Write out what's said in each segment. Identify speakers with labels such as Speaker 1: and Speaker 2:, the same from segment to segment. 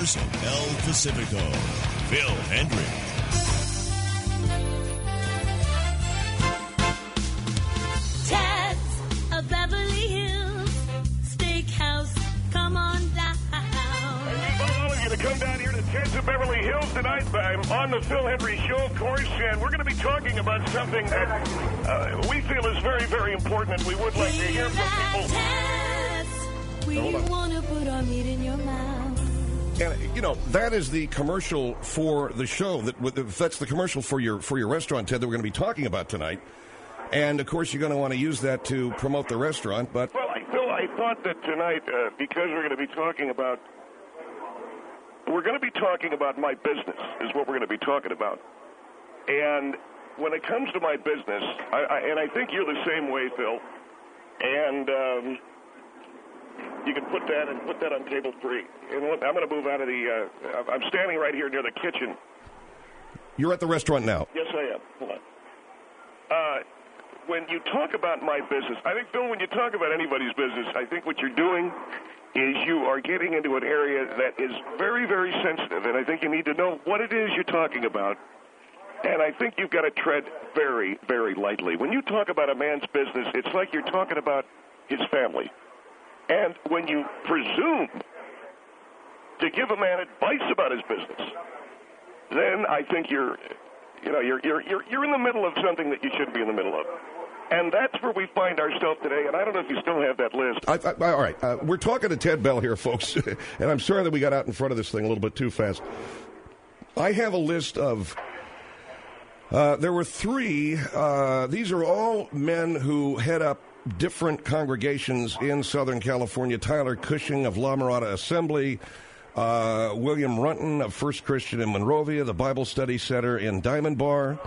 Speaker 1: voice of El Pacifico, Phil Hendricks.
Speaker 2: Ted's of Beverly Hills Steakhouse. Come on down.
Speaker 3: I invite all of you to come down here to Ted's of Beverly Hills tonight. I'm on the Phil Hendricks Show, of course, and we're going to be talking about something that we feel is very, very important, and we would like to hear from people.
Speaker 2: Ted's, we want to put our meat in your mouth.
Speaker 4: And, you know, that is the commercial for the show. That's the commercial for your restaurant, Ted, that we're going to be talking about tonight. And, of course, you're going to want to use that to promote the restaurant. But
Speaker 3: well, Phil, I thought that tonight, because we're going to be talking about my business is what we're going to be talking about. And when it comes to my business, I think you're the same way, Phil. And you can put that on table 3. And I'm going to move out of the. I'm standing right here near the kitchen.
Speaker 4: You're at the restaurant now.
Speaker 3: Yes, I am. Hold on. When you talk about my business, I think, Phil, when you talk about anybody's business, I think what you're doing is you are getting into an area that is very, very sensitive, and I think you need to know what it is you're talking about. And I think you've got to tread very, very lightly. When you talk about a man's business, it's like you're talking about his family. And when you presume to give a man advice about his business, then I think you're in the middle of something that you shouldn't be in the middle of. And that's where we find ourselves today, and I don't know if you still have that list.
Speaker 4: All right. We're talking to Ted Bell here, folks, and I'm sorry that we got out in front of this thing a little bit too fast. I have a list of, there were 3, these are all men who head up different congregations in Southern California. Tyler Cushing of La Mirada Assembly, William Runton of First Christian in Monrovia, the Bible Study Center in Diamond Bar.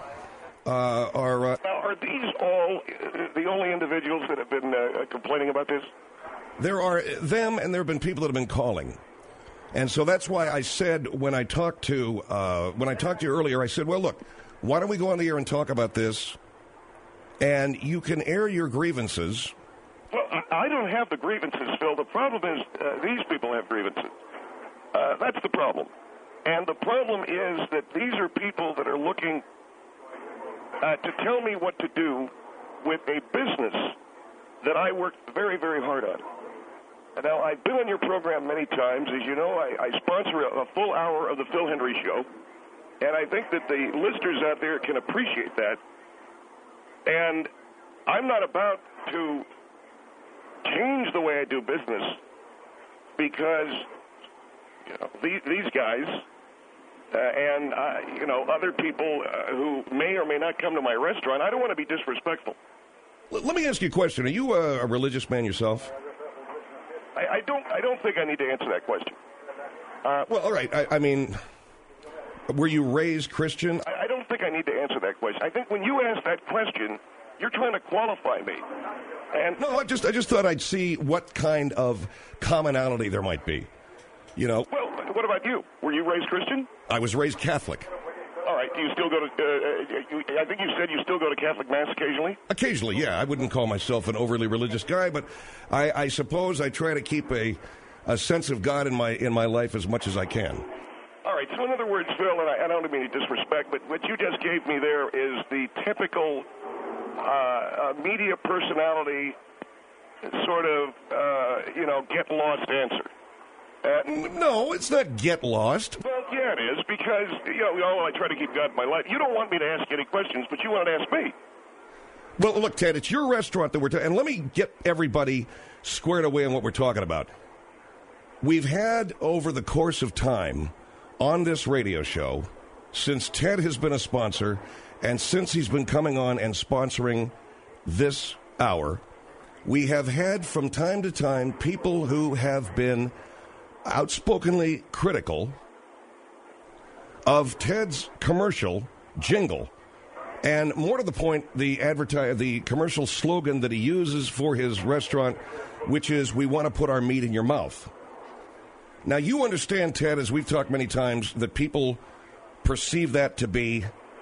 Speaker 3: Are these all the only individuals that have been complaining about this?
Speaker 4: There are them, and there have been people that have been calling. And so that's why I said when I talked to you earlier, I said, well, look, why don't we go on the air and talk about this, and you can air your grievances.
Speaker 3: Well, I don't have the grievances, Phil. The problem is these people have grievances. That's the problem. And the problem is that these are people that are looking to tell me what to do with a business that I worked very, very hard on. Now, I've been on your program many times. As you know, I sponsor a full hour of the Phil Hendricks Show, and I think that the listeners out there can appreciate that. And I'm not about to change the way I do business because these guys and other people who may or may not come to my restaurant, I don't want to be disrespectful.
Speaker 4: Let me ask you a question. Are you a religious man yourself?
Speaker 3: I don't think I need to answer that question.
Speaker 4: Well, all right. I mean, were you raised Christian?
Speaker 3: I don't think I need to answer that question. I think when you ask that question, you're trying to qualify me. And
Speaker 4: no, I just thought I'd see what kind of commonality there might be. Well,
Speaker 3: what about you? Were you raised Christian?
Speaker 4: I was raised Catholic.
Speaker 3: All right. Do you still go to, I think you said you still go to Catholic Mass occasionally?
Speaker 4: Occasionally, yeah. I wouldn't call myself an overly religious guy, but I suppose I try to keep a sense of God in my life as much as I can.
Speaker 3: All right. So in other words, Phil, and I don't mean to disrespect, but what you just gave me there is the typical media personality sort of, get lost answer.
Speaker 4: No, it's not get lost.
Speaker 3: Well, yeah, it is, because, I try to keep God in my life. You don't want me to ask any questions, but you want to ask me.
Speaker 4: Well, look, Ted, it's your restaurant that we're talking, and let me get everybody squared away on what we're talking about. We've had, over the course of time, on this radio show, since Ted has been a sponsor, and since he's been coming on and sponsoring this hour, we have had, from time to time, people who have been outspokenly critical of Ted's commercial jingle, and more to the point, the commercial slogan that he uses for his restaurant, which is, we want to put our meat in your mouth. Now, you understand, Ted, as we've talked many times, that people perceive that to be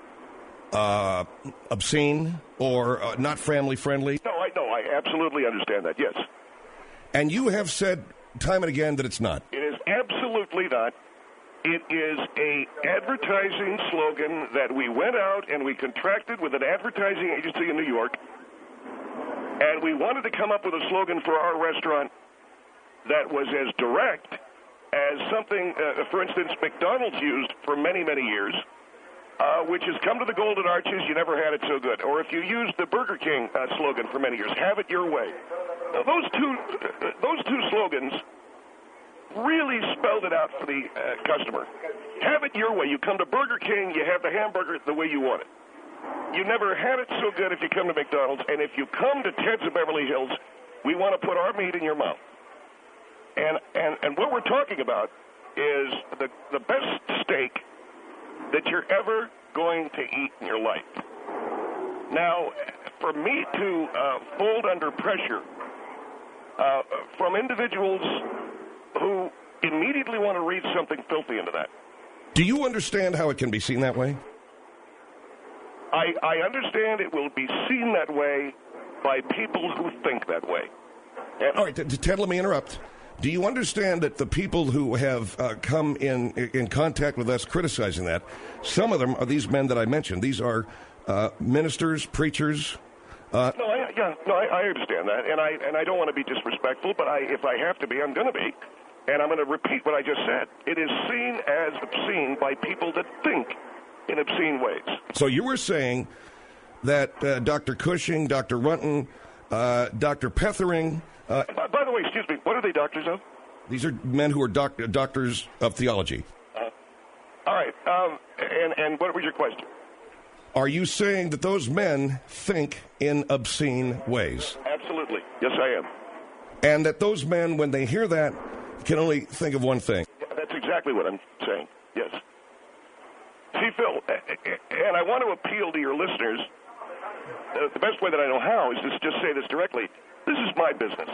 Speaker 4: obscene or not family-friendly.
Speaker 3: No, I absolutely understand that, yes.
Speaker 4: And you have said time and again that it's not.
Speaker 3: It is absolutely not. It is a advertising slogan that we went out and we contracted with an advertising agency in New York, and we wanted to come up with a slogan for our restaurant that was as direct as something, for instance, McDonald's used for many, many years, which is come to the Golden Arches, you never had it so good. Or if you used the Burger King slogan for many years, have it your way. Now, those two slogans really spelled it out for the customer. Have it your way. You come to Burger King, you have the hamburger the way you want it. You never had it so good if you come to McDonald's, and if you come to Ted's of Beverly Hills, we want to put our meat in your mouth. And what we're talking about is the best steak that you're ever going to eat in your life. Now, for me to fold under pressure from individuals who immediately want to read something filthy into that.
Speaker 4: Do you understand how it can be seen that way?
Speaker 3: I understand it will be seen that way by people who think that way.
Speaker 4: All right, Ted, let me interrupt. Do you understand that the people who have come in contact with us criticizing that, some of them are these men that I mentioned. These are ministers, preachers.
Speaker 3: I understand that, and I don't want to be disrespectful, but if I have to be, I'm going to be. And I'm going to repeat what I just said. It is seen as obscene by people that think in obscene ways. So
Speaker 4: you were saying that Dr. Cushing, Dr. Runton, Dr. Pethering...
Speaker 3: by the way, excuse me, what are they doctors of?
Speaker 4: These are men who are doctors of theology.
Speaker 3: All right, and what was your question?
Speaker 4: Are you saying that those men think in obscene ways?
Speaker 3: Absolutely. Yes, I am.
Speaker 4: And that those men, when they hear that, can only think of one thing.
Speaker 3: That's exactly what I'm saying, yes. See, Phil, and I want to appeal to your listeners, the best way that I know how is to just say this directly. This is my business.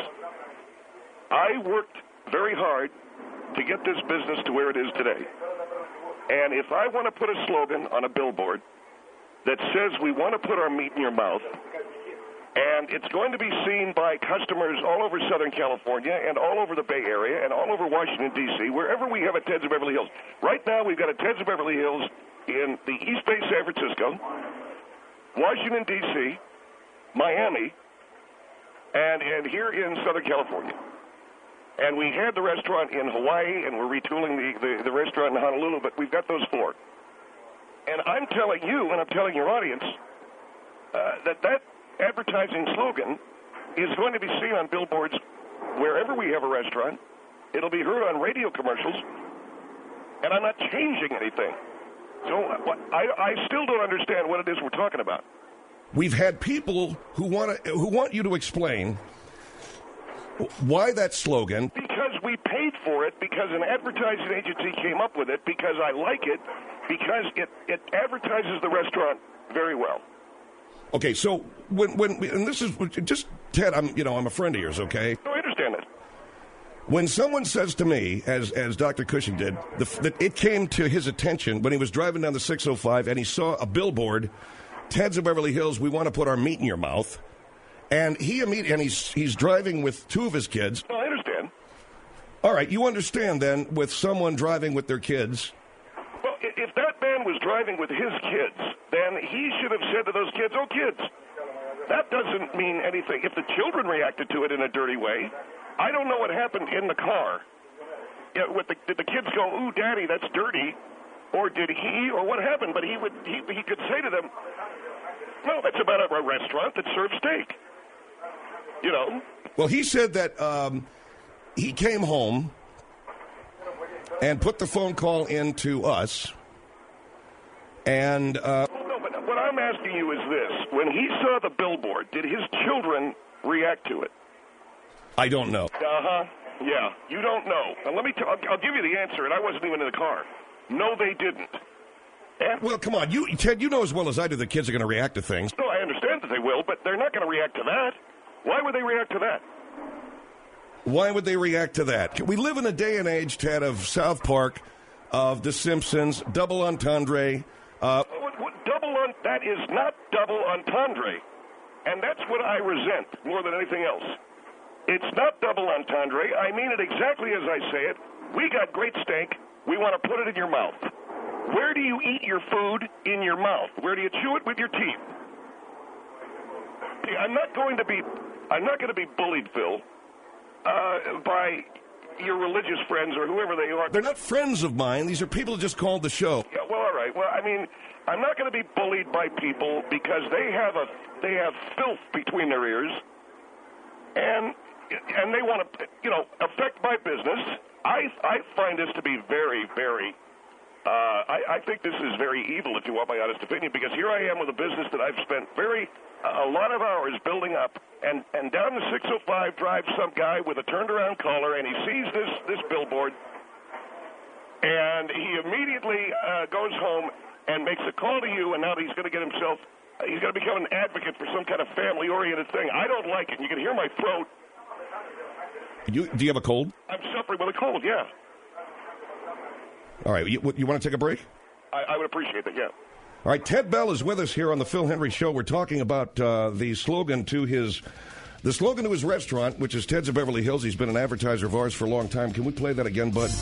Speaker 3: I worked very hard to get this business to where it is today. And if I want to put a slogan on a billboard that says we want to put our meat in your mouth, and it's going to be seen by customers all over Southern California and all over the Bay Area and all over Washington, D.C., wherever we have a Ted's of Beverly Hills. Right now, we've got a Ted's of Beverly Hills in the East Bay, San Francisco, Washington, D.C., Miami, and here in Southern California. And we had the restaurant in Hawaii, and we're retooling the restaurant in Honolulu, but we've got those four. And I'm telling you, and I'm telling your audience, that advertising slogan is going to be seen on billboards wherever we have a restaurant. It'll be heard on radio commercials, and I'm not changing anything. So I still don't understand what it is we're talking about.
Speaker 4: We've had people who want you to explain why that slogan.
Speaker 3: Because we paid for it, because an advertising agency came up with it, because I like it, because it advertises the restaurant very well.
Speaker 4: Okay, so and this is just Ted. I'm a friend of yours. Okay.
Speaker 3: No, I understand that.
Speaker 4: When someone says to me, as Dr. Cushing did, that it came to his attention when he was driving down the 605 and he saw a billboard, Ted's of Beverly Hills, we want to put our meat in your mouth, and he's driving with two of his kids.
Speaker 3: No, I understand.
Speaker 4: All right, you understand then with someone driving with their kids.
Speaker 3: Well, if that man was driving with his kids, then he should have said to those kids, "Oh, kids." That doesn't mean anything. If the children reacted to it in a dirty way, I don't know what happened in the car. Did the kids go, "Ooh, Daddy, that's dirty," or did he, or what happened? But he could say to them, "No, that's about a restaurant that serves steak." You know.
Speaker 4: Well, he said that he came home and put the phone call in to us, and.
Speaker 3: No, but what I'm asking you is this: when he saw the billboard, did his children react to it?
Speaker 4: I don't know.
Speaker 3: Yeah, you don't know. Now, I'll give you the answer, and I wasn't even in the car. No, they didn't.
Speaker 4: Well, come on. Ted, you know as well as I do the kids are going to react to things.
Speaker 3: No, I understand that they will, but they're not going to react to that. Why would they react to that?
Speaker 4: Why would they react to that? We live in a day and age, Ted, of South Park, of The Simpsons, double entendre.
Speaker 3: That is not double entendre. And that's what I resent more than anything else. It's not double entendre. I mean it exactly as I say it. We got great steak. We want to put it in your mouth. Where do you eat your food? In your mouth. Where do you chew it? With your teeth. See, I'm not going to be bullied, Phil, by your religious friends or whoever they are.
Speaker 4: They're not friends of mine. These are people who just called the show.
Speaker 3: Yeah, well, all right. Well, I mean, I'm not going to be bullied by people because they have filth between their ears, and they want to, affect my business. I find this to be very, very. I think this is very evil, if you want my honest opinion, because here I am with a business that I've spent a lot of hours building up, and down the 605 drives some guy with a turned-around collar, and he sees this billboard, and he immediately goes home and makes a call to you, and now he's going to get himself, he's going to become an advocate for some kind of family-oriented thing. I don't like it. You can hear my throat.
Speaker 4: Do you have a cold?
Speaker 3: I'm suffering with a cold, yeah.
Speaker 4: All right, you want to take a break?
Speaker 3: I would appreciate that, yeah.
Speaker 4: All right, Ted Bell is with us here on the Phil Henry Show. We're talking about the slogan to his restaurant, which is Ted's of Beverly Hills. He's been an advertiser of ours for a long time. Can we play that again, bud?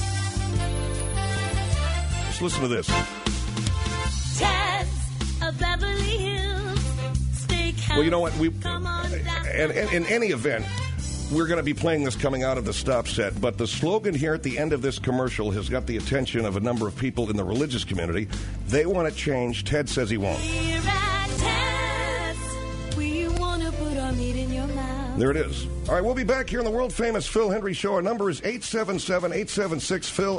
Speaker 4: Just listen to this.
Speaker 2: Ted's of Beverly Hills Steakhouse.
Speaker 4: Well, you know what? And in any event, we're going to be playing this coming out of the stop set, but the slogan here at the end of this commercial has got the attention of a number of people in the religious community. They want to change. Ted says he won't.
Speaker 2: Here at Ted's, we want to put our meat in your mouth.
Speaker 4: There it is. All right, we'll be back here on the world-famous Phil Henry Show. Our number is 877-876-PHIL,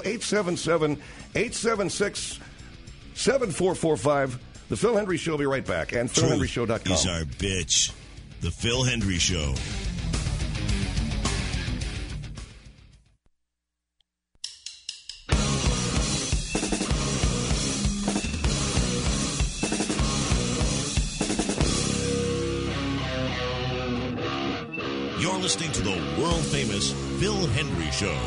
Speaker 4: 877-876-7445. The Phil Henry Show will be right back, and PhilHenryShow.com.
Speaker 1: He's our bitch. The Phil Henry Show. You're listening to the world-famous Phil Henry Show.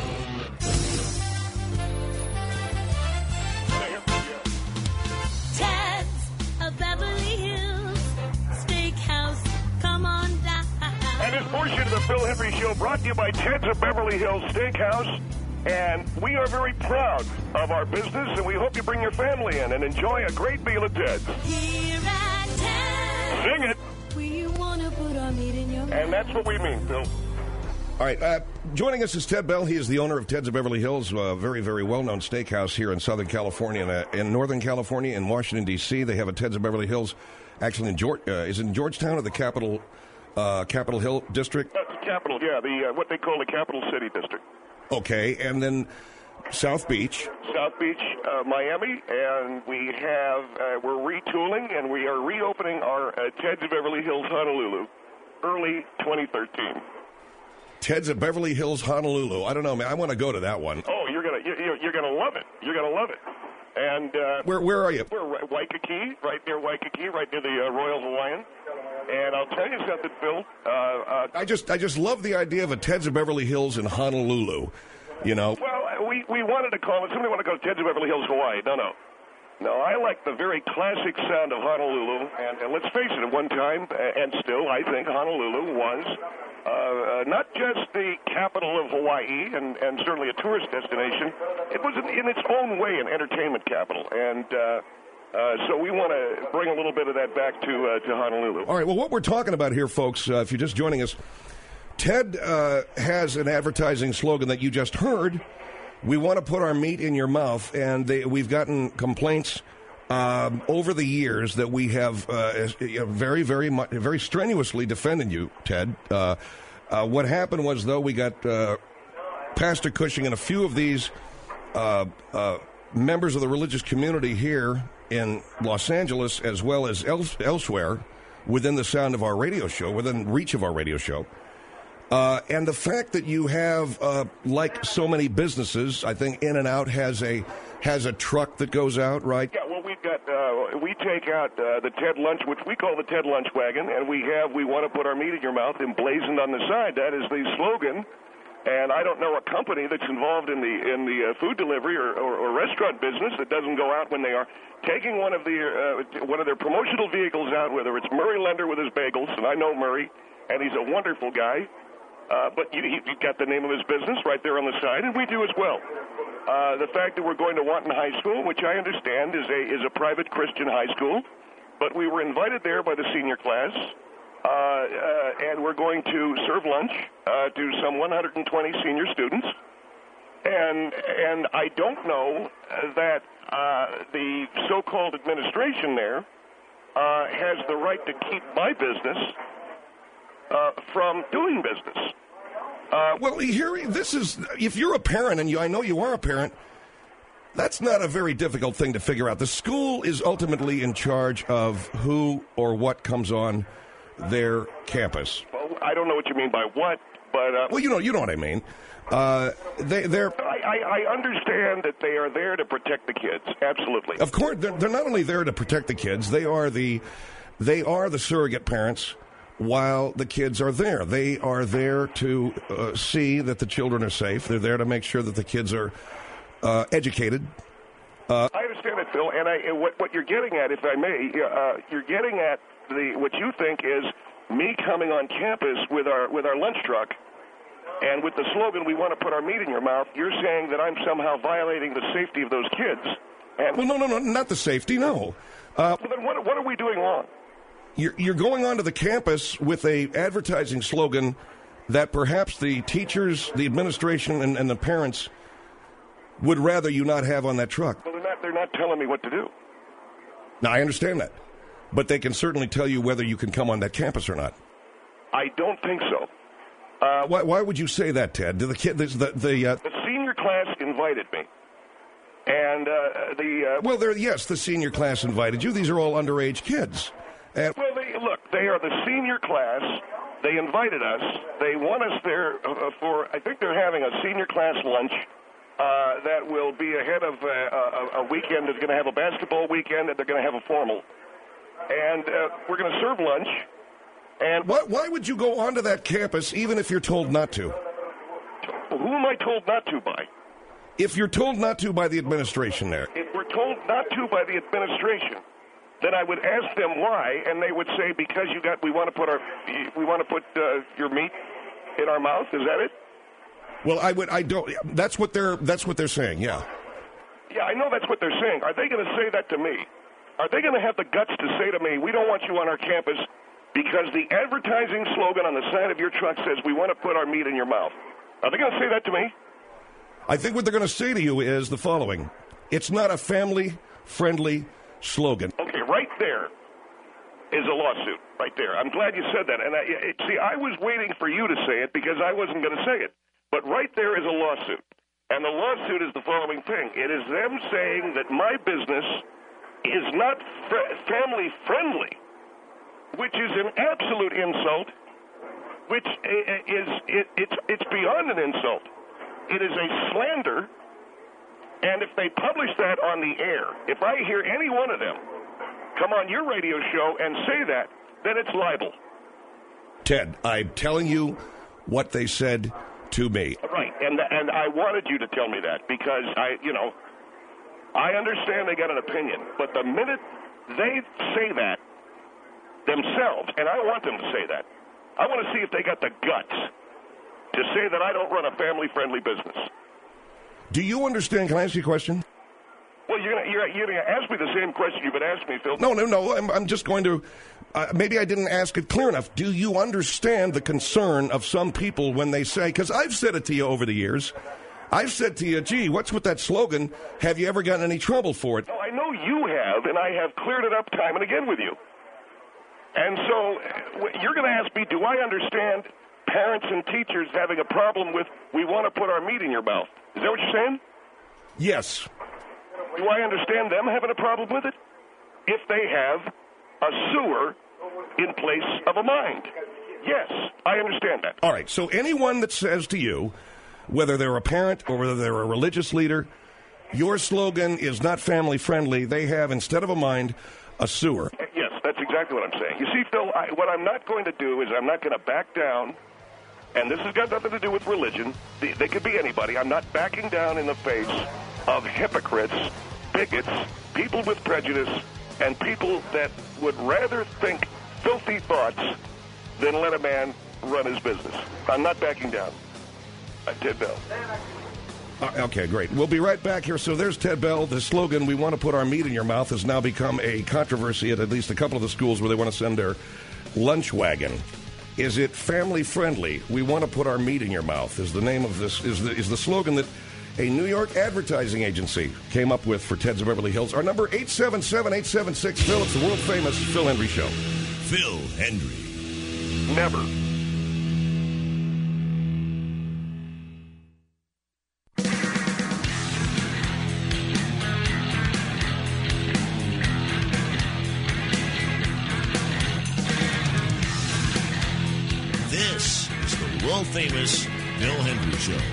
Speaker 2: Ted's of Beverly Hills Steakhouse. Come on down.
Speaker 3: And this portion of the Phil Henry Show brought to you by Ted's of Beverly Hills Steakhouse. And we are very proud of our business, and we hope you bring your family in and enjoy a great meal at Ted's.
Speaker 2: Here at Ted's,
Speaker 3: Sing it.
Speaker 2: we want to put our meat in your mouth.
Speaker 3: And that's what we mean, Phil.
Speaker 4: All right, joining us is Ted Bell. He is the owner of Ted's of Beverly Hills, a very, very well-known steakhouse here in Southern California, in Northern California, in Washington, D.C. They have a Ted's of Beverly Hills, actually in is it in Georgetown or the Capitol Hill District?
Speaker 3: That's the Capitol, yeah, what they call the Capital City District.
Speaker 4: Okay, and then South Beach.
Speaker 3: South Beach, Miami, and we're retooling, and we are reopening our Ted's of Beverly Hills Honolulu early 2013.
Speaker 4: Ted's at Beverly Hills, Honolulu. I don't know, man. I want to go to that one.
Speaker 3: Oh, you're gonna love it. You're gonna love it. And
Speaker 4: where are you?
Speaker 3: We're Waikiki, right near Waikiki, right near the Royal Hawaiian. And I'll tell you something, Phil.
Speaker 4: I just love the idea of a Ted's of Beverly Hills in Honolulu. You know.
Speaker 3: Well, we wanted to call it. Somebody wanted to go to Ted's of Beverly Hills, Hawaii. No, I like the very classic sound of Honolulu. And let's face it, at one time, and still, I think Honolulu was not just the capital of Hawaii and certainly a tourist destination. It was in its own way an entertainment capital. And so we want to bring a little bit of that back to Honolulu.
Speaker 4: All right, well, what we're talking about here, folks, if you're just joining us, Ted has an advertising slogan that you just heard. We want to put our meat in your mouth, and we've gotten complaints over the years that we have very strenuously defended you, Ted. What happened was, though, we got Pastor Cushing and a few of these members of the religious community here in Los Angeles, as well as elsewhere, within the sound of our radio show, within reach of our radio show. And the fact that you have, like so many businesses, I think In-N-Out has a truck that goes out, right?
Speaker 3: Yeah, well, we take out the Ted Lunch, which we call the Ted Lunch Wagon, and we want to put our meat in your mouth emblazoned on the side. That is the slogan. And I don't know a company that's involved in the food delivery or restaurant business that doesn't go out when they are taking one of their promotional vehicles out, whether it's Murray Lender with his bagels, and I know Murray, and he's a wonderful guy. But you got the name of his business right there on the side, and we do as well. The fact that we're going to Wanton High School, which I understand is a private Christian high school, but we were invited there by the senior class, and we're going to serve lunch to some 120 senior students. And I don't know that the so-called administration there has the right to keep my business from doing business.
Speaker 4: Well, here, this is, if you're a parent, and I know you are a parent, that's not a very difficult thing to figure out. The school is ultimately in charge of who or what comes on their campus.
Speaker 3: Well, I don't know what you mean by what, but...
Speaker 4: well, you know what I mean. They're...
Speaker 3: I understand that they are there to protect the kids, absolutely.
Speaker 4: Of course, they're not only there to protect the kids, they are the surrogate parents while the kids are there. They are there to see that the children are safe. They're there to make sure that the kids are educated.
Speaker 3: I understand it, Phil, and what you're getting at, if I may, you're getting at what you think is me coming on campus with our lunch truck, and with the slogan, "We want to put our meat in your mouth." You're saying that I'm somehow violating the safety of those kids. And
Speaker 4: well, no, not the safety, no.
Speaker 3: Well, then what are we doing wrong?
Speaker 4: You're going onto the campus with a advertising slogan that perhaps the teachers, the administration, and the parents would rather you not have on that truck.
Speaker 3: Well, they're not telling me what to do.
Speaker 4: Now, I understand that. But they can certainly tell you whether you can come on that campus or not.
Speaker 3: I don't think so.
Speaker 4: Why would you say that, Ted? The
Speaker 3: senior class invited me. And
Speaker 4: the senior class invited you. These are all underage kids.
Speaker 3: They are the senior class. They invited us. They want us there for, I think they're having a senior class lunch that will be ahead of a weekend that's going to have a basketball weekend, and they're going to have a formal. And we're going to serve lunch. And
Speaker 4: why would you go onto that campus even if you're told not to?
Speaker 3: Who am I told not to by?
Speaker 4: If you're told not to by the administration there.
Speaker 3: If we're told not to by the administration, then I would ask them why, and they would say, because we want to put your meat in our mouth. Is that it?
Speaker 4: Well, I don't. That's what they're saying. Yeah.
Speaker 3: Yeah, I know that's what they're saying. Are they going to say that to me? Are they going to have the guts to say to me, "We don't want you on our campus because the advertising slogan on the side of your truck says we want to put our meat in your mouth"? Are they going to say that to me?
Speaker 4: I think what they're going to say to you is the following: it's not a family-friendly slogan.
Speaker 3: Okay, right there is a lawsuit. Right there. I'm glad you said that. And I was waiting for you to say it because I wasn't going to say it. But right there is a lawsuit. And the lawsuit is the following thing. It is them saying that my business is not family-friendly, which is an absolute insult, which it's beyond an insult. It is a slander, and if they publish that on the air, if I hear any one of them come on your radio show and say that, then it's libel.
Speaker 4: Ted, I'm telling you what they said to me.
Speaker 3: Right, and I wanted you to tell me that because I understand they got an opinion, but the minute they say that themselves, and I want them to say that, I want to see if they got the guts to say that I don't run a family-friendly business.
Speaker 4: Do you understand? Can I ask you a question?
Speaker 3: Well, you're going to ask me the same question you've been asking me, Phil.
Speaker 4: No. I'm just going to. Maybe I didn't ask it clear enough. Do you understand the concern of some people when they say? Because I've said it to you over the years. I've said to you, "Gee, what's with that slogan? Have you ever gotten any trouble for it?"
Speaker 3: No, I know you have, and I have cleared it up time and again with you. And so you're going to ask me, do I understand parents and teachers having a problem with, "We want to put our meat in your mouth"? Is that what you're saying?
Speaker 4: Yes.
Speaker 3: Do I understand them having a problem with it? If they have a sewer in place of a mind. Yes, I understand that.
Speaker 4: All right, so anyone that says to you, whether they're a parent or whether they're a religious leader, your slogan is not family-friendly, they have, instead of a mind, a sewer.
Speaker 3: Yes, that's exactly what I'm saying. You see, Phil, what I'm not going to do is I'm not going to back down, and this has got nothing to do with religion. They could be anybody. I'm not backing down in the face of hypocrites, bigots, people with prejudice, and people that would rather think filthy thoughts than let a man run his business. I'm not backing down. Ted Bell.
Speaker 4: Okay, great. We'll be right back here. So there's Ted Bell. The slogan, "We want to put our meat in your mouth," has now become a controversy at least a couple of the schools where they want to send their lunch wagon. Is it family friendly? "We want to put our meat in your mouth" is the name of this, is the slogan that a New York advertising agency came up with for Ted's of Beverly Hills. Our number, 877-876-PHIL. It's the world-famous Phil Hendrie Show.
Speaker 1: Phil Hendrie.
Speaker 3: Never.
Speaker 1: This is the world-famous Phil Hendrie Show.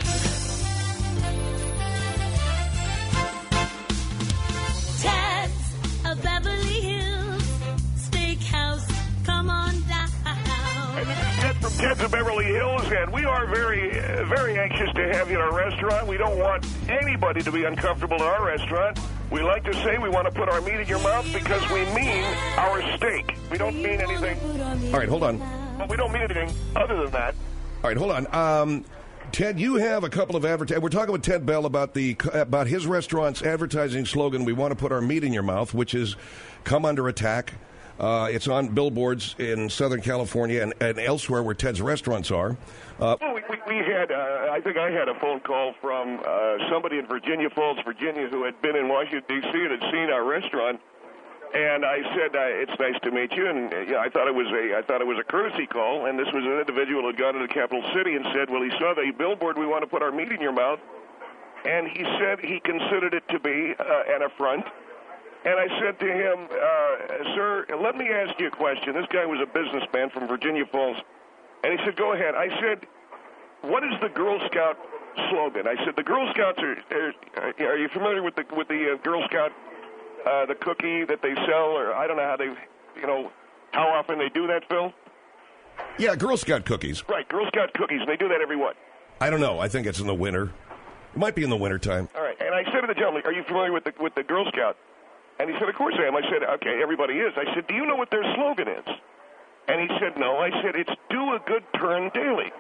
Speaker 2: Ted's of Beverly Hills Steakhouse, come on down.
Speaker 3: Hey, this is Ted from Ted's of Beverly Hills, and we are very, very anxious to have you in our restaurant. We don't want anybody to be uncomfortable in our restaurant. We like to say we want to put our meat in your mouth because we mean our steak. We don't mean anything.
Speaker 4: All right, hold on.
Speaker 3: Well, we don't mean anything other than that.
Speaker 4: All right, hold on. Ted, you have a couple of We're talking with Ted Bell about his restaurant's advertising slogan, "We want to put our meat in your mouth," which is come under attack. It's on billboards in Southern California and elsewhere where Ted's restaurants are.
Speaker 3: Well, we had, I think I had a phone call from somebody in Virginia Falls, Virginia, who had been in Washington, D.C. and had seen our restaurant. And I said, "It's nice to meet you." And I thought it was a courtesy call. And this was an individual who had gone to the capital city and said, "Well, he saw the billboard, 'We want to put our meat in your mouth,' and he said he considered it to be an affront." And I said to him, "Sir, let me ask you a question." This guy was a businessman from Virginia Falls, and he said, "Go ahead." I said, "What is the Girl Scout slogan?" I said, "The Girl Scouts are you familiar with the Girl Scout?" The cookie that they sell, or I don't know how often they do that, Phil?
Speaker 4: Yeah, Girl Scout cookies.
Speaker 3: Right, Girl Scout cookies. They do that every what?
Speaker 4: I don't know. I think it's in the winter. It might be in the wintertime.
Speaker 3: All right, and I said to the gentleman, "Are you familiar with the Girl Scout?" And he said, "Of course I am." I said, "Okay, everybody is." I said, "Do you know what their slogan is?" And he said, "No." I said, "It's do a good turn daily."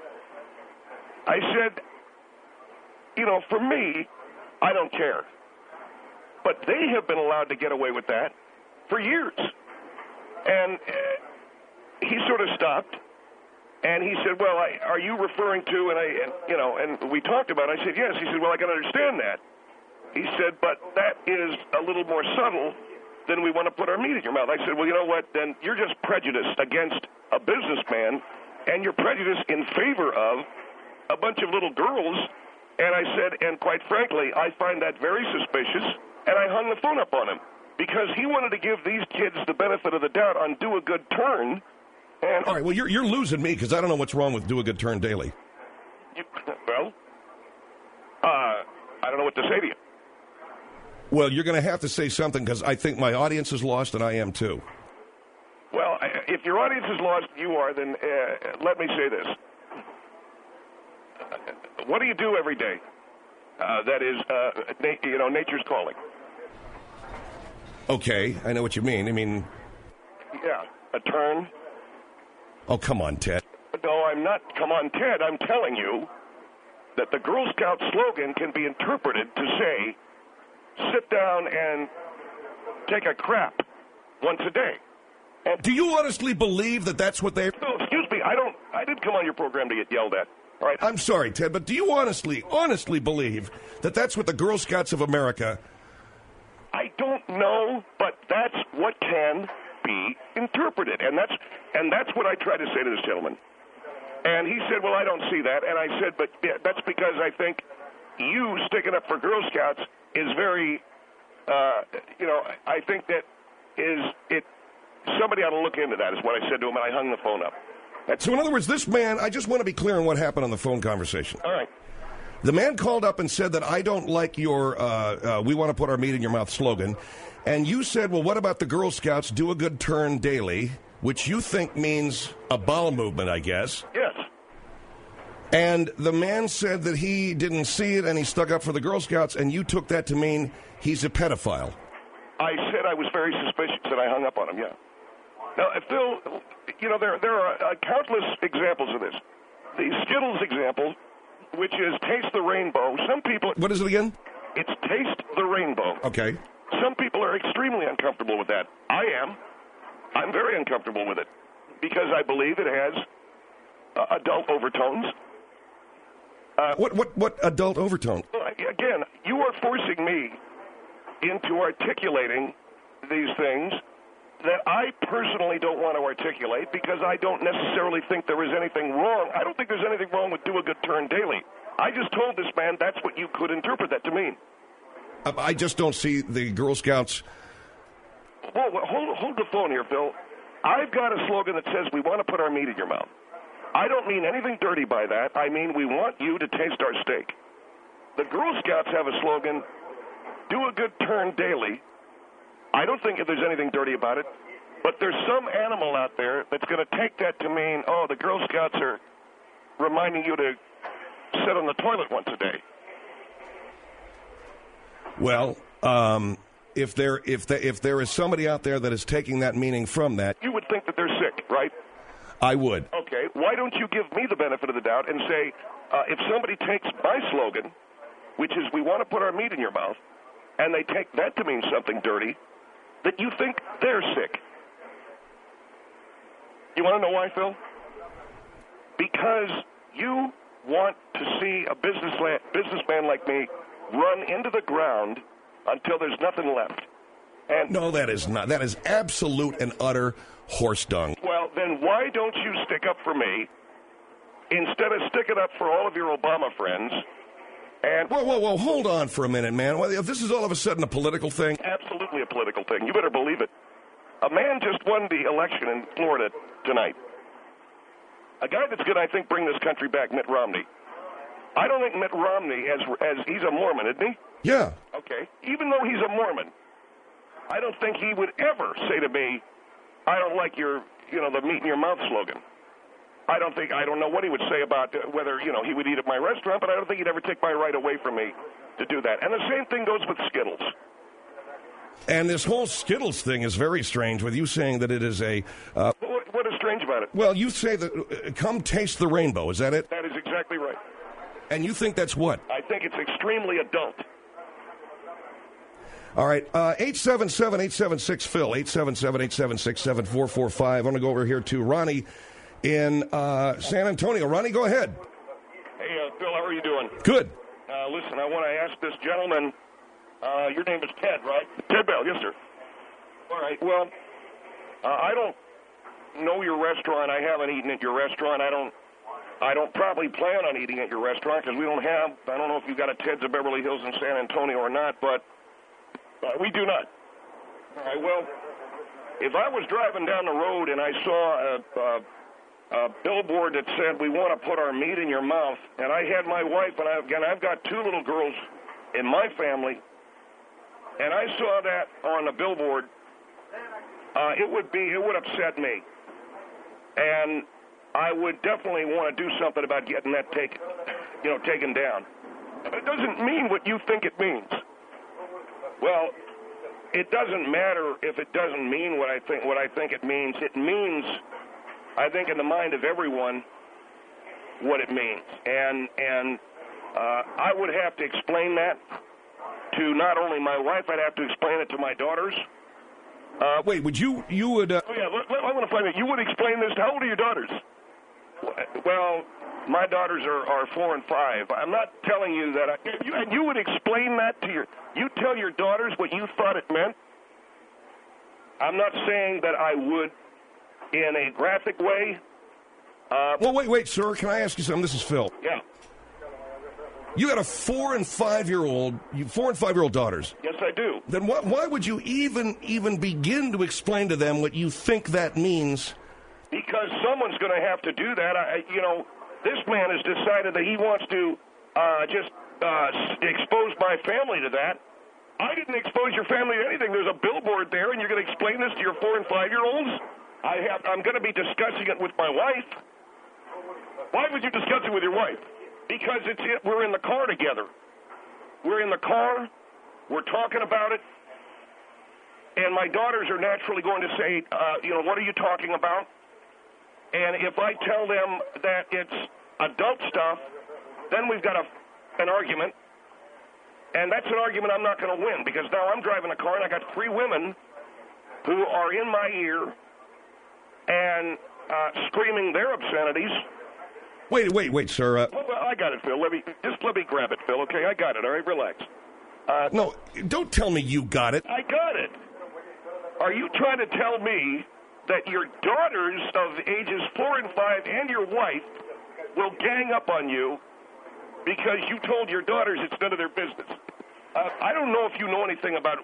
Speaker 3: I said, for me, I don't care. But they have been allowed to get away with that for years. And he sort of stopped, and he said, "Well, are you referring to?" And we talked about it. I said, "Yes." He said, "Well, I can understand that." He said, "But that is a little more subtle than we want to put our meat in your mouth." I said, "Well, you know what? Then you're just prejudiced against a businessman, and you're prejudiced in favor of a bunch of little girls." And I said, and quite frankly, I find that very suspicious. And I hung the phone up on him because he wanted to give these kids the benefit of the doubt on do a good turn. And
Speaker 4: all right, well, you're losing me because I don't know what's wrong with do a good turn daily.
Speaker 3: I don't know what to say to you.
Speaker 4: Well, you're going to have to say something because I think my audience is lost and I am too.
Speaker 3: Well, if your audience is lost, you are, then let me say this. What do you do every day? That is, nature's calling.
Speaker 4: Okay, I know what you mean.
Speaker 3: Yeah, a turn.
Speaker 4: Oh, come on, Ted.
Speaker 3: No, I'm not. Come on, Ted. I'm telling you that the Girl Scout slogan can be interpreted to say, sit down and take a crap once a day. And
Speaker 4: do you honestly believe that that's what they...
Speaker 3: No, excuse me. I didn't come on your program to get yelled at. All right.
Speaker 4: I'm sorry, Ted, but do you honestly believe that that's what the Girl Scouts of America...
Speaker 3: I don't know, but that's what can be interpreted. And that's what I tried to say to this gentleman. And he said, "Well, I don't see that." And I said, "But that's because I think you sticking up for Girl Scouts is very, I think that somebody ought to look into that," is what I said to him, and I hung the phone up.
Speaker 4: So in other words, this man, I just want to be clear on what happened on the phone conversation.
Speaker 3: All right.
Speaker 4: The man called up and said that I don't like your "we want to put our meat in your mouth" slogan. And you said, well, what about the Girl Scouts do a good turn daily, which you think means a bowel movement, I guess.
Speaker 3: Yes.
Speaker 4: And the man said that he didn't see it and he stuck up for the Girl Scouts, and you took that to mean he's a pedophile.
Speaker 3: I said I was very suspicious, and I hung up on him, yeah. Now, Phil, there are countless examples of this. The Skittles example which is Taste the Rainbow. Some people...
Speaker 4: What is it again?
Speaker 3: It's Taste the Rainbow.
Speaker 4: Okay.
Speaker 3: Some people are extremely uncomfortable with that. I am. I'm very uncomfortable with it because I believe it has adult overtones.
Speaker 4: What adult overtone?
Speaker 3: Again, you are forcing me into articulating these things that I personally don't want to articulate because I don't necessarily think there is anything wrong. I don't think there's anything wrong with Do a Good Turn daily. I just told this man that's what you could interpret that to mean.
Speaker 4: I just don't see the Girl Scouts.
Speaker 3: Well, hold the phone here, Phil. I've got a slogan that says we want to put our meat in your mouth. I don't mean anything dirty by that. I mean we want you to taste our steak. The Girl Scouts have a slogan, Do a Good Turn daily. I don't think there's anything dirty about it, but there's some animal out there that's going to take that to mean, oh, the Girl Scouts are reminding you to sit on the toilet once a day.
Speaker 4: Well, if there is somebody out there that is taking that meaning from that,
Speaker 3: you would think that they're sick, right?
Speaker 4: I would.
Speaker 3: Okay, why don't you give me the benefit of the doubt and say, if somebody takes my slogan, which is we want to put our meat in your mouth, and they take that to mean something dirty, that you think they're sick. You want to know why, Phil? Because you want to see a businessman like me run into the ground until there's nothing left. And
Speaker 4: no, that is not. That is absolute and utter horse dung.
Speaker 3: Well, then why don't you stick up for me instead of sticking up for all of your Obama friends? And
Speaker 4: whoa, hold on for a minute, man. If this is all of a sudden a political thing.
Speaker 3: Absolutely a political thing. You better believe it. A man just won the election in Florida tonight. A guy that's going to, I think, bring this country back, Mitt Romney. I don't think Mitt Romney, as he's a Mormon, isn't he?
Speaker 4: Yeah.
Speaker 3: Okay. Even though he's a Mormon, I don't think he would ever say to me, I don't like your, the meat in your mouth slogan. I don't know what he would say about whether, he would eat at my restaurant, but I don't think he'd ever take my right away from me to do that. And the same thing goes with Skittles.
Speaker 4: And this whole Skittles thing is very strange with you saying that it is a...
Speaker 3: What is strange about it?
Speaker 4: Well, you say that, come taste the rainbow, is that it?
Speaker 3: That is exactly right.
Speaker 4: And you think that's what?
Speaker 3: I think it's extremely adult.
Speaker 4: All right, 877-876-PHIL, 877-876-7445. I'm going to go over here to Ronnie in San Antonio. Ronnie, go ahead.
Speaker 3: Hey, Phil, how are you doing?
Speaker 4: Good.
Speaker 3: Listen, I want to ask this gentleman, your name is Ted, right? Ted Bell, yes, sir. All right, well, I don't know your restaurant. I haven't eaten at your restaurant. I don't probably plan on eating at your restaurant because I don't know if you've got a Ted's of Beverly Hills in San Antonio or not, but we do not. All right, well, if I was driving down the road and I saw a billboard that said, we want to put our meat in your mouth, and I had my wife, and I've got two little girls in my family, and I saw that on a billboard, it would upset me. And I would definitely want to do something about getting that taken down. It doesn't mean what you think it means. Well, it doesn't matter if it doesn't mean what I think it means. It means, I think, in the mind of everyone, what it means. And I would have to explain that to not only my wife, I'd have to explain it to my daughters.
Speaker 4: Wait, would you would...
Speaker 3: Oh, yeah, I want to find out. You would explain this. How old are your daughters? Well, my daughters are 4 and 5. I'm not telling you that. You would explain that to you tell your daughters what you thought it meant? I'm not saying that I would in a graphic way.
Speaker 4: Well, wait, sir. Can I ask you something? This is Phil.
Speaker 3: Yeah.
Speaker 4: You got a 4 and 5-year-old daughters.
Speaker 3: Yes, I do.
Speaker 4: Then why would you even begin to explain to them what you think that means?
Speaker 3: Because someone's going to have to do that. This man has decided that he wants to just expose my family to that. I didn't expose your family to anything. There's a billboard there, and you're going to explain this to your 4 and 5-year-olds? I'm going to be discussing it with my wife. Why would you discuss it with your wife? Because we're in the car together. We're in the car. We're talking about it. And my daughters are naturally going to say, what are you talking about? And if I tell them that it's adult stuff, then we've got an argument, and that's an argument I'm not going to win, because now I'm driving a car, and I got 3 women who are in my ear and screaming their obscenities.
Speaker 4: Wait, sir.
Speaker 3: Well, I got it, Phil. Let me grab it, Phil, okay? I got it, all right? Relax.
Speaker 4: No, don't tell me you got it.
Speaker 3: I got it. Are you trying to tell me that your daughters of ages 4 and 5 and your wife will gang up on you because you told your daughters it's none of their business? I don't know if you know anything about.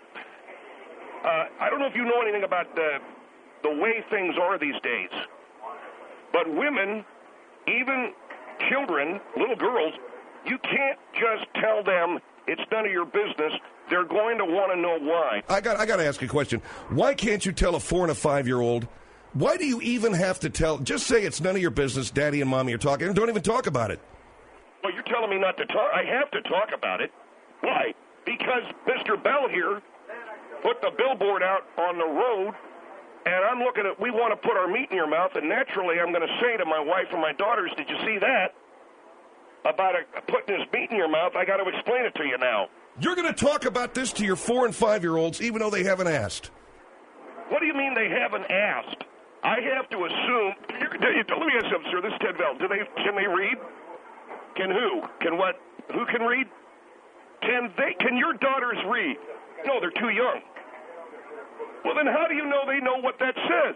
Speaker 3: The way things are these days. But women, even children, little girls, you can't just tell them it's none of your business. They're going to want to know why.
Speaker 4: I got to ask a question. Why can't you tell a 4 and a 5-year-old? Why do you even have to tell? Just say it's none of your business. Daddy and Mommy are talking, and don't even talk about it.
Speaker 3: Well, you're telling me not to talk. I have to talk about it. Why? Because Mr. Bell here put the billboard out on the road, and I'm looking at, we want to put our meat in your mouth, and naturally I'm going to say to my wife and my daughters, did you see that? About putting his meat in your mouth, I got to explain it to you now.
Speaker 4: You're going to talk about this to your 4 and 5-year-olds, even though they haven't asked.
Speaker 3: What do you mean they haven't asked? I have to assume. Let me ask you something, sir. This is Ted Bell. Can they read? Can who? Can what? Who can read? Can your daughters read? No, they're too young. Well, then how do you know they know what that says?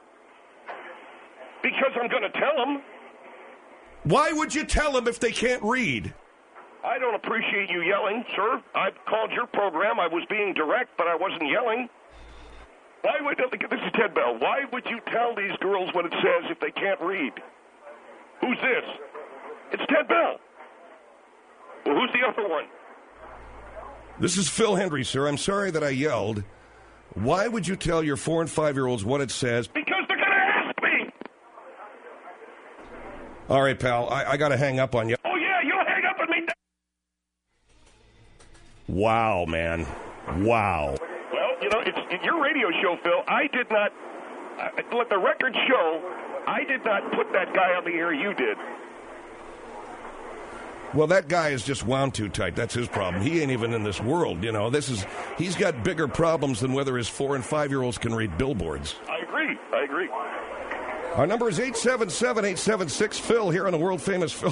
Speaker 3: Because I'm going to tell them.
Speaker 4: Why would you tell them if they can't read?
Speaker 3: I don't appreciate you yelling, sir. I called your program. I was being direct, but I wasn't yelling. This is Ted Bell. Why would you tell these girls what it says if they can't read? Who's this? It's Ted Bell. Well, who's the other one?
Speaker 4: This is Phil Hendry, sir. I'm sorry that I yelled. Why would you tell your 4 and 5-year-olds what it says?
Speaker 3: Because they're going to ask me.
Speaker 4: All right, pal. I got to hang up on you.
Speaker 3: Oh, yeah, you'll hang up on me.
Speaker 4: Wow, man. Wow.
Speaker 3: Well, it's your radio show, Phil. I did not, let the record show, I did not put that guy on the air. You did.
Speaker 4: Well, that guy is just wound too tight. That's his problem. He ain't even in this world, He's got bigger problems than whether his 4 and 5-year-olds can read billboards.
Speaker 3: I agree.
Speaker 4: Our number is 877-876-PHIL here on the world-famous Phil.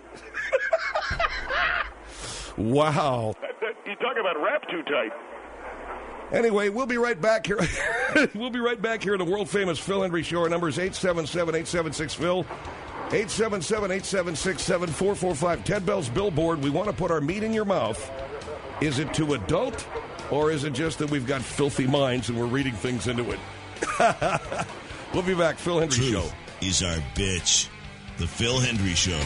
Speaker 4: Wow.
Speaker 3: You talk about rap too tight.
Speaker 4: Anyway, we'll be right back here. We'll be right back here in the world-famous Phil Hendry Show. Our number is 877-876-PHIL. 877-876-7445. Ted Bell's billboard. We want to put our meat in your mouth. Is it to adult, or is it just that we've got filthy minds and we're reading things into it? We'll be back. Phil Hendry Show.
Speaker 1: Truth is our bitch. The Phil Hendry Show.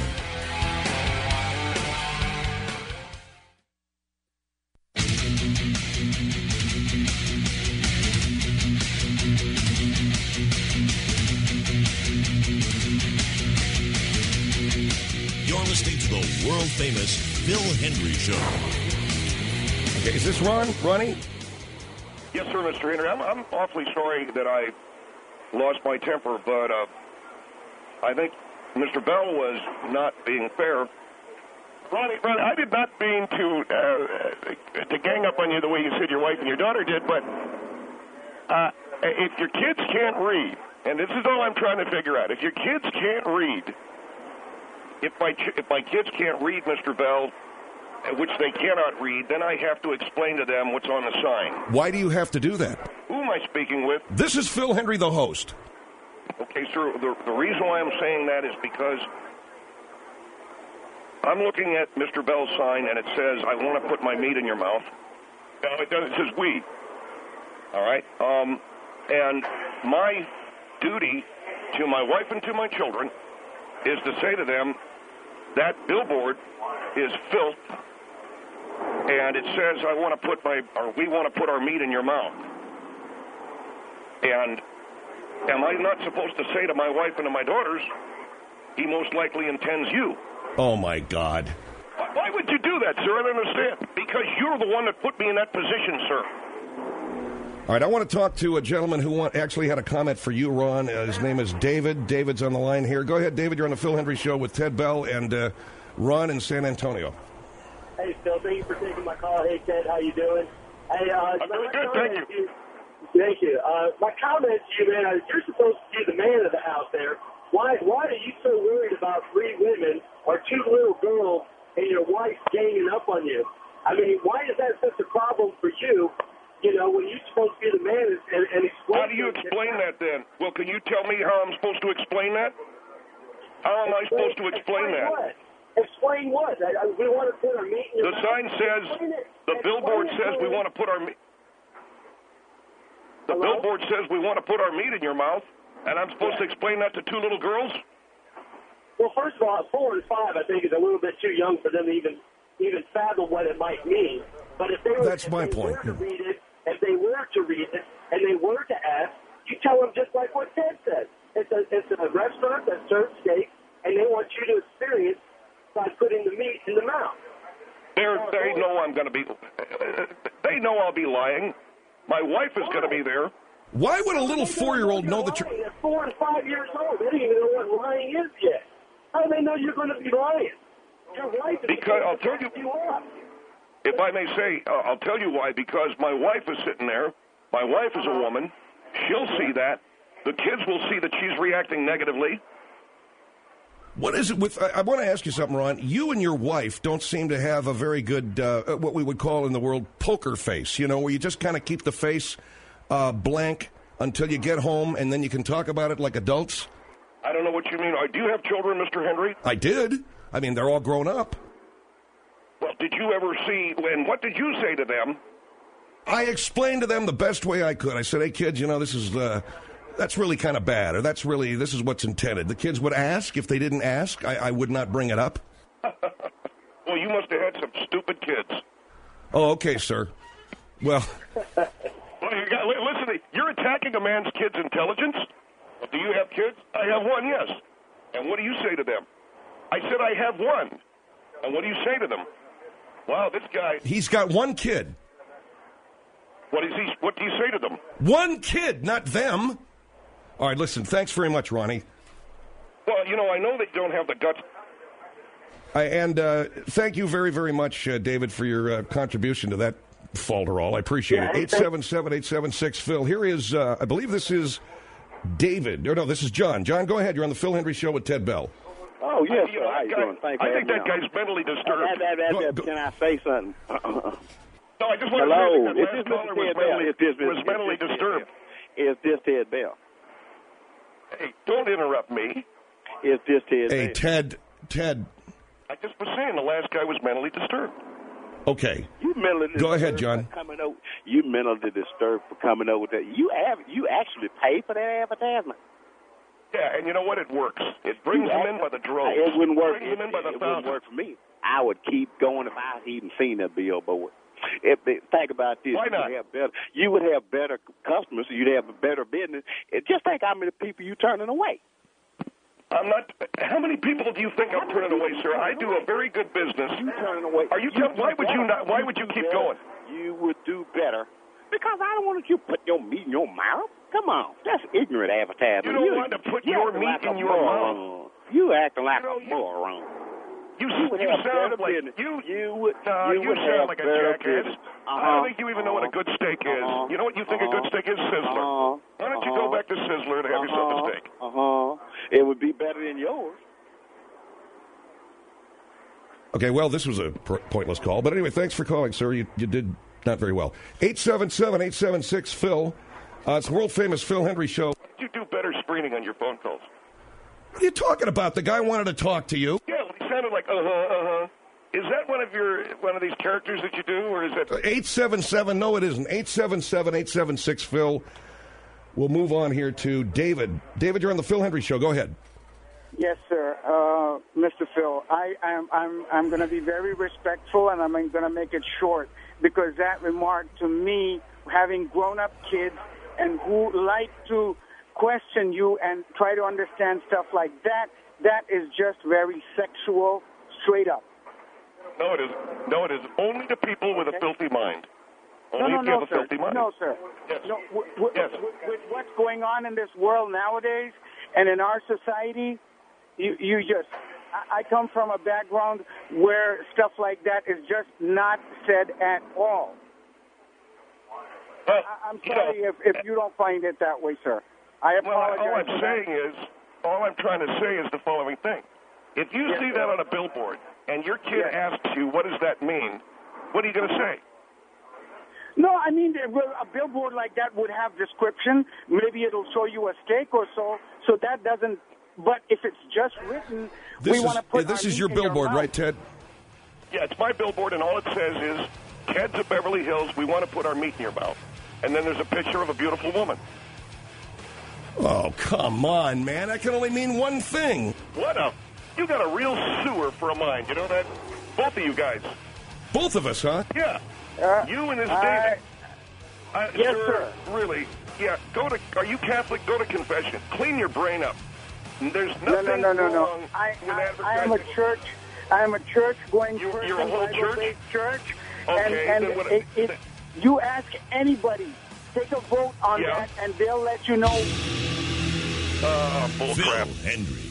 Speaker 1: Listening to the world-famous Phil Hendry Show.
Speaker 4: Okay, is this Ronnie?
Speaker 3: Yes, sir, Mr. Henry. I'm awfully sorry that I lost my temper, but I think Mr. Bell was not being fair. Ronnie, I did not mean to gang up on you the way you said your wife and your daughter did, but if your kids can't read, and this is all I'm trying to figure out, if your kids can't read, if my kids can't read, Mr. Bell, which they cannot read, then I have to explain to them what's on the sign.
Speaker 4: Why do you have to do that?
Speaker 3: Who am I speaking with?
Speaker 4: This is Phil Hendry, the host.
Speaker 3: Okay, sir, the reason why I'm saying that is because I'm looking at Mr. Bell's sign, and it says, I want to put my meat in your mouth. No, it doesn't. It says we. All right? And my duty to my wife and to my children is to say to them, that billboard is filth, and it says, we want to put our meat in your mouth. And am I not supposed to say to my wife and to my daughters, he most likely intends you?
Speaker 4: Oh, my God.
Speaker 3: Why would you do that, sir? I don't understand. Because you're the one that put me in that position, sir.
Speaker 4: All right, I want to talk to a gentleman who actually had a comment for you, Ron. His name is David. David's on the line here. Go ahead, David. You're on the Phil Hendry Show with Ted Bell. And Ron in San Antonio.
Speaker 5: Hey, Phil, thank you for taking my call. Hey, Ted, how you doing? Hey,
Speaker 3: I'm doing good, thank you.
Speaker 5: Thank you. My comment to you, man, is you're supposed to be the man of the house there. Why are you so worried about 3 women or 2 little girls and your wife ganging up on you? I mean, why is that such a problem for you, you know, when you're supposed to be the man and explain?
Speaker 3: How do you explain that then? Well, can you tell me how I'm supposed to explain that? How am I supposed to explain that?
Speaker 5: What? Explain what? We want to put our meat in your
Speaker 3: The
Speaker 5: mouth.
Speaker 3: sign says, the billboard says we want to put our meat. The billboard says we want to put our meat in your mouth, and I'm supposed to explain that to 2 little girls?
Speaker 5: Well, first of all, 4 and 5, I think, is a little bit too young for them to even fathom what it might mean. But if they were,
Speaker 4: That's my point.
Speaker 5: Were to read it, if they were to read it, and they were to ask, you tell them just like what Ted said. It's a restaurant that serves steak, and they want you to experience by putting the meat in the mouth.
Speaker 3: They know I'm going to be. They know I'll be lying. My wife is going to be there.
Speaker 4: Why would a little 4-year-old know the truth?
Speaker 5: They're 4 and 5 years old. They don't even know what lying is yet. How do they know you're going to be lying? Your wife is
Speaker 3: Because I'll tell you,
Speaker 5: up.
Speaker 3: if I may say, I'll tell you why. Because my wife is sitting there. My wife is a woman. She'll see that. The kids will see that she's reacting negatively.
Speaker 4: What is it with? I want to ask you something, Ron. You and your wife don't seem to have a very good, what we would call in the world, poker face. You know, where you just kind of keep the face blank until you get home, and then you can talk about it like adults.
Speaker 3: I don't know what you mean. Do you have children, Mr. Henry?
Speaker 4: I did. I mean, they're all grown up.
Speaker 3: Well, did you ever see? And what did you say to them?
Speaker 4: I explained to them the best way I could. I said, "Hey, kids, you know, this is that's really kind of bad, or this is what's intended." The kids would ask. If they didn't ask, I would not bring it up.
Speaker 3: Well, you must have had some stupid kids.
Speaker 4: Oh, okay, sir. Well,
Speaker 3: listen, you're attacking a man's kid's intelligence? Do you have kids? I have one, yes. And what do you say to them? I said I have one. And what do you say to them? Wow, this guy...
Speaker 4: He's got one kid.
Speaker 3: What do you say to them?
Speaker 4: One kid, not them. All right, listen, thanks very much, Ronnie.
Speaker 3: Well, you know, I know that you don't have the guts...
Speaker 4: And thank you very, very much, David, for your contribution to that falderall. I appreciate it. 877-876-PHIL. Here is, I believe this is David. No, this is John. John, go ahead. You're on the Phil Hendry Show with Ted Bell.
Speaker 6: Oh, yes, sir. How you doing? Thank you.
Speaker 3: I think that guy's mentally disturbed.
Speaker 6: Can I say something?
Speaker 3: No, I just want
Speaker 6: Hello.
Speaker 3: to say that caller was mentally disturbed.
Speaker 6: Is this Ted Bell?
Speaker 3: Hey, don't interrupt me.
Speaker 6: Is this Ted Bell?
Speaker 4: Hey, Ted.
Speaker 3: I just was saying the last guy was mentally disturbed.
Speaker 4: Okay.
Speaker 6: You mentally
Speaker 4: go ahead, John.
Speaker 6: You mentally disturbed for coming over there. You actually pay for that advertisement?
Speaker 3: Yeah, and you know what? It works. It brings them in by the droves.
Speaker 6: It wouldn't work.
Speaker 3: It wouldn't
Speaker 6: work for me. I would keep going if I had even seen that billboard. Think about this.
Speaker 3: Why not?
Speaker 6: You would have better customers. You'd have a better business. Just think how many people you turning away.
Speaker 3: I'm not. How many people do you think I'm turning away, sir? I do a very good business.
Speaker 6: You turning away?
Speaker 3: Are you? Why would you not? Why would you keep going?
Speaker 6: You would do better because I don't want you to put your meat in your mouth. Come on, that's ignorant advertising.
Speaker 3: You don't want to put your meat in your mouth.
Speaker 6: You acting like a moron.
Speaker 3: You sound like you sound like a jackass. I don't think you even know what a good steak is. You know what you think a good steak is? Sizzler. Why don't you go back to Sizzler and have yourself a steak?
Speaker 6: It would be better than yours.
Speaker 4: Okay, well, this was a pointless call. But anyway, thanks for calling, sir. You did not very well. 877-876-PHIL. It's the world-famous Phil Hendry Show.
Speaker 3: You do better screening on your phone calls.
Speaker 4: What are you talking about? The guy wanted to talk to you.
Speaker 3: Yeah, he sounded like, Is that one of these characters that you do, or is that...
Speaker 4: 877, no, it isn't. 877-876-PHIL. We'll move on here to David. David, you're on the Phil Hendry Show. Go ahead.
Speaker 7: Yes, sir. Mr. Phil, I'm going to be very respectful, and I'm going to make it short, because that remark to me, having grown-up kids and who like to question you and try to understand stuff like that, that is just very sexual, straight up.
Speaker 3: No, it isn't. No, it isn't. Only to people with a filthy mind. Only if you have a filthy mind.
Speaker 7: No, sir.
Speaker 3: Yes.
Speaker 7: No, with what's going on in this world nowadays and in our society, you just I come from a background where stuff like that is just not said at all. I'm sorry if you don't find it that way, sir. I apologize.
Speaker 3: All I'm trying to say is the following thing. If you see that on a billboard and your kid asks you, what does that mean, what are you going to say?
Speaker 7: No, I mean, a billboard like that would have description. Maybe it'll show you a steak or so that doesn't... But if it's just written, we want to put...
Speaker 4: This is your billboard, right, Ted?
Speaker 3: Yeah, it's my billboard, and all it says is, Ted's of Beverly Hills, we want to put our meat in your mouth. And then there's a picture of a beautiful woman.
Speaker 4: Oh, come on, man. That can only mean one thing.
Speaker 3: You got a real sewer for a mind. You know that? Both of you guys.
Speaker 4: Both of us, huh?
Speaker 3: Yeah. You and this David.
Speaker 7: Yes, sir.
Speaker 3: Really. Yeah. Are you Catholic? Go to confession. Clean your brain up. There's nothing wrong with advertising.
Speaker 7: I am a church. I am a church-going person.
Speaker 3: You're a whole church?
Speaker 7: Church.
Speaker 3: Okay.
Speaker 7: And you ask anybody, take a vote on that, and they'll let you know.
Speaker 3: Bull crap.
Speaker 1: Phil Hendrie.